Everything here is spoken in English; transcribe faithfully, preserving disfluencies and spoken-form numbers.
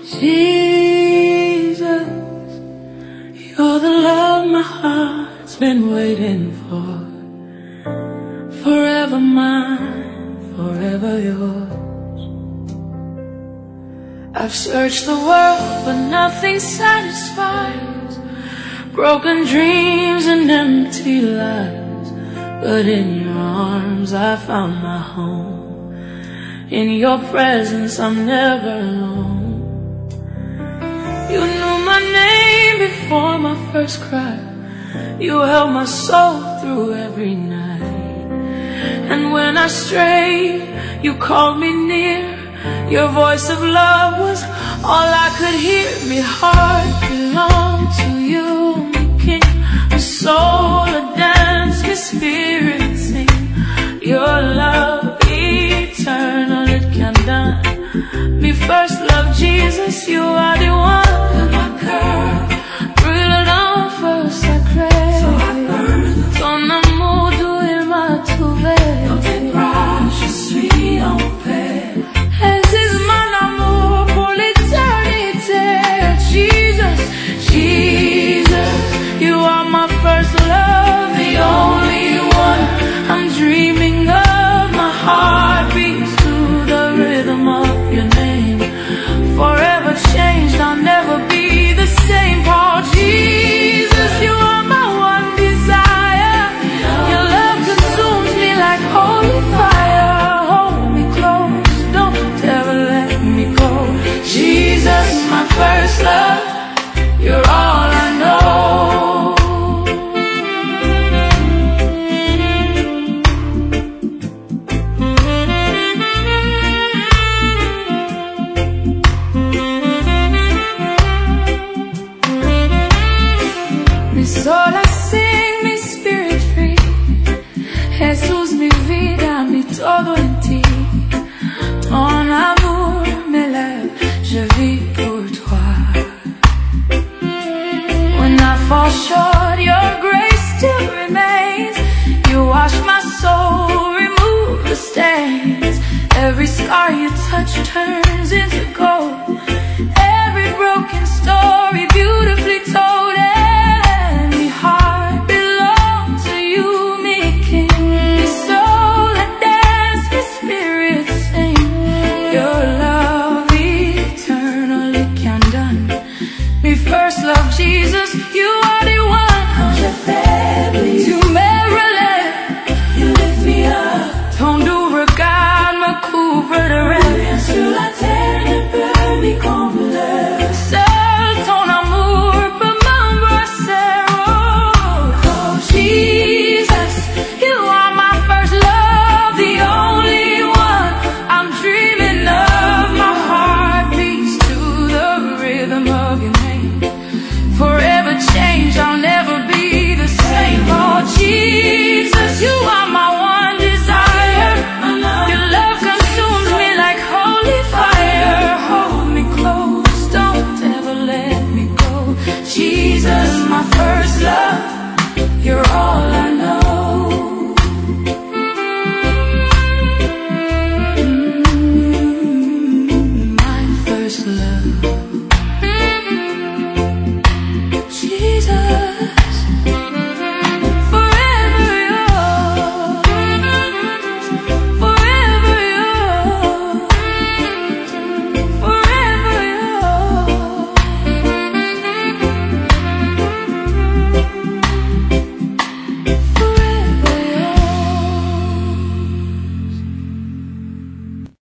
Jesus, you're the love my heart's been waiting for. Forever mine, forever yours. I've searched the world, but nothing satisfies broken dreams and empty lives. But in your arms I found my home. In your presence I'm never alone. You knew my name before my first cry. You held my soul through every night. And when I strayed, you called me near. Your voice of love was all I could hear. My heart belonged to you, my King. My soul a dance, my spirit sing. Your love eternal, it can done. Me first love, Jesus, you are the one. You're my girl, brûle l'enfer sacré. Ton amour doux il m'a trouvé. Dans tes bras je suis en paix. This is mon amour pour l'éternité. Jesus, Jesus, you are my first love, the only one. I'm dreaming of my heart beats to the rhythm of your name. Forever changed, I'll never be the same. Oh Jesus, you are my one desire. Your love consumes me like holy fire. Hold me close, don't ever let me go. Jesus, my first love, you're all I know. Mi soul I sing, mi spirit free. Jesús, mi vida, mi todo en ti. Ton amour m'élève, je vis pour toi. When I fall short, your grace still remains. You wash my soul, remove the stains. Every scar you touch turns into gold. Every broken story beautifully told. Every heart belongs to you, me King. Me soul that dance, me spirit sing. Your love eternal, it can done. Me first love, Jesus, you are the one. Quand je faiblis, tu me relèves, you lift me up. Ton doux regard me couvre de rêves. Rien sur la terre ne peut m'y combler. Seul ton amour peut m'embrasser. Oh, oh Jesus, you are my first love, the only one. I'm dreaming of my heart beats to the rhythm of your name. Forever changed, I'll never be the same. Oh Jesus, you are my one desire. Your love consumes me like holy fire. Hold me close, don't ever let me go. Jesus, my first love, you're all I know. Mm, my first love.